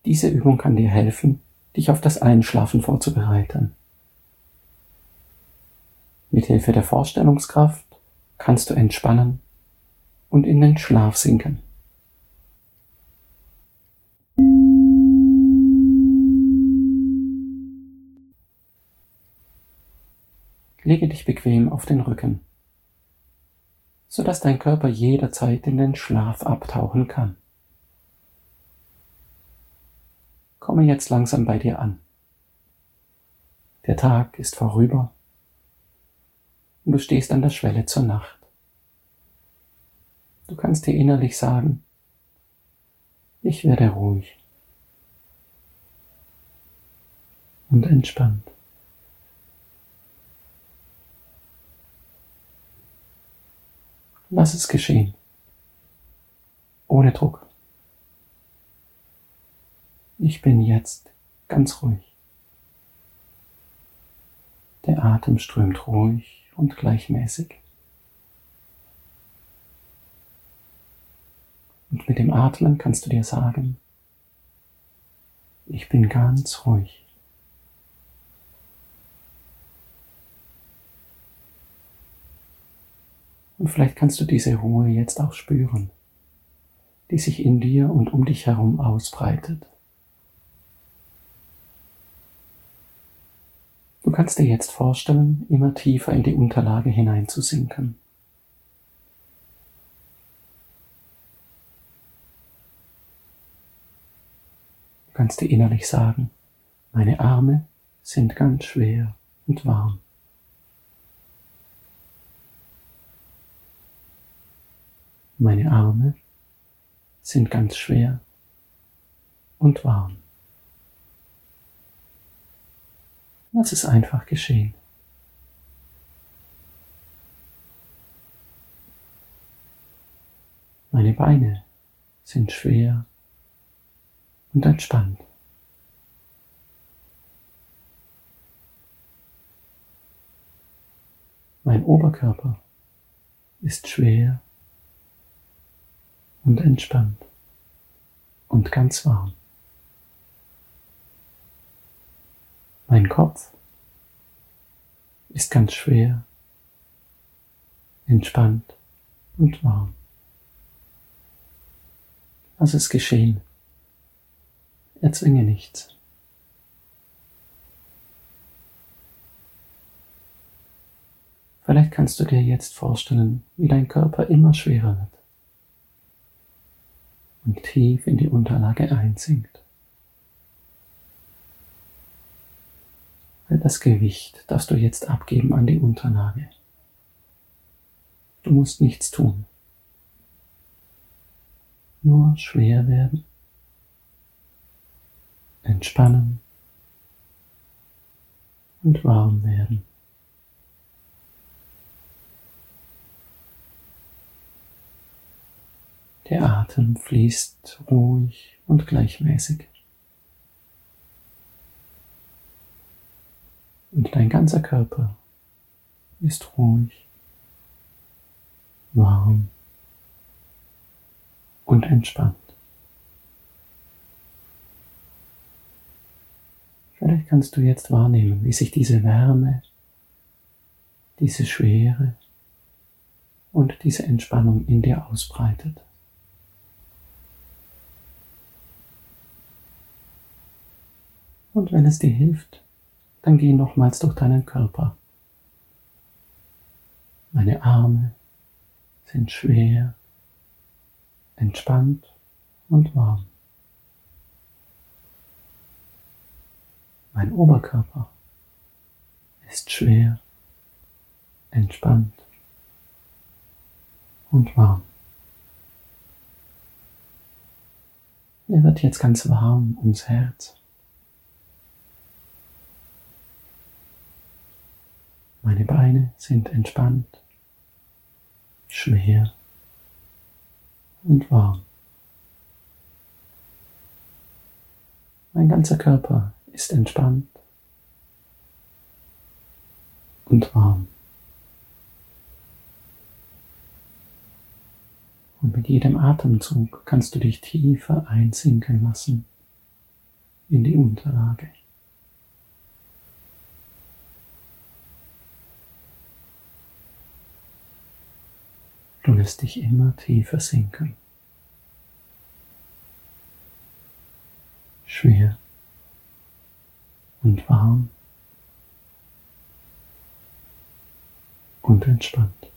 Diese Übung kann dir helfen, dich auf das Einschlafen vorzubereiten. Mit Hilfe der Vorstellungskraft kannst du entspannen und in den Schlaf sinken. Lege dich bequem auf den Rücken, sodass dein Körper jederzeit in den Schlaf abtauchen kann. Komme jetzt langsam bei dir an. Der Tag ist vorüber und du stehst an der Schwelle zur Nacht. Du kannst dir innerlich sagen, ich werde ruhig und entspannt. Lass es geschehen, ohne Druck. Ich bin jetzt ganz ruhig. Der Atem strömt ruhig und gleichmäßig. Und mit dem Atmen kannst du dir sagen, ich bin ganz ruhig. Und vielleicht kannst du diese Ruhe jetzt auch spüren, die sich in dir und um dich herum ausbreitet. Du kannst dir jetzt vorstellen, immer tiefer in die Unterlage hineinzusinken. Du kannst dir innerlich sagen, meine Arme sind ganz schwer und warm. Meine Arme sind ganz schwer und warm. Lass es einfach geschehen. Meine Beine sind schwer und entspannt. Mein Oberkörper ist schwer und entspannt und ganz warm. Mein Kopf ist ganz schwer, entspannt und warm. Lass es geschehen. Erzwinge nichts. Vielleicht kannst du dir jetzt vorstellen, wie dein Körper immer schwerer wird und tief in die Unterlage einsinkt. All das Gewicht darfst du jetzt abgeben an die Unterlage. Du musst nichts tun. Nur schwer werden, entspannen und warm werden. Der Atem fließt ruhig und gleichmäßig. Und dein ganzer Körper ist ruhig, warm und entspannt. Vielleicht kannst du jetzt wahrnehmen, wie sich diese Wärme, diese Schwere und diese Entspannung in dir ausbreitet. Und wenn es dir hilft, dann geh nochmals durch deinen Körper. Meine Arme sind schwer, entspannt und warm. Mein Oberkörper ist schwer, entspannt und warm. Er wird jetzt ganz warm ums Herz. Meine Beine sind entspannt, schwer und warm. Mein ganzer Körper ist entspannt und warm. Und mit jedem Atemzug kannst du dich tiefer einsinken lassen in die Unterlage. Du lässt dich immer tiefer sinken. Schwer und warm und entspannt.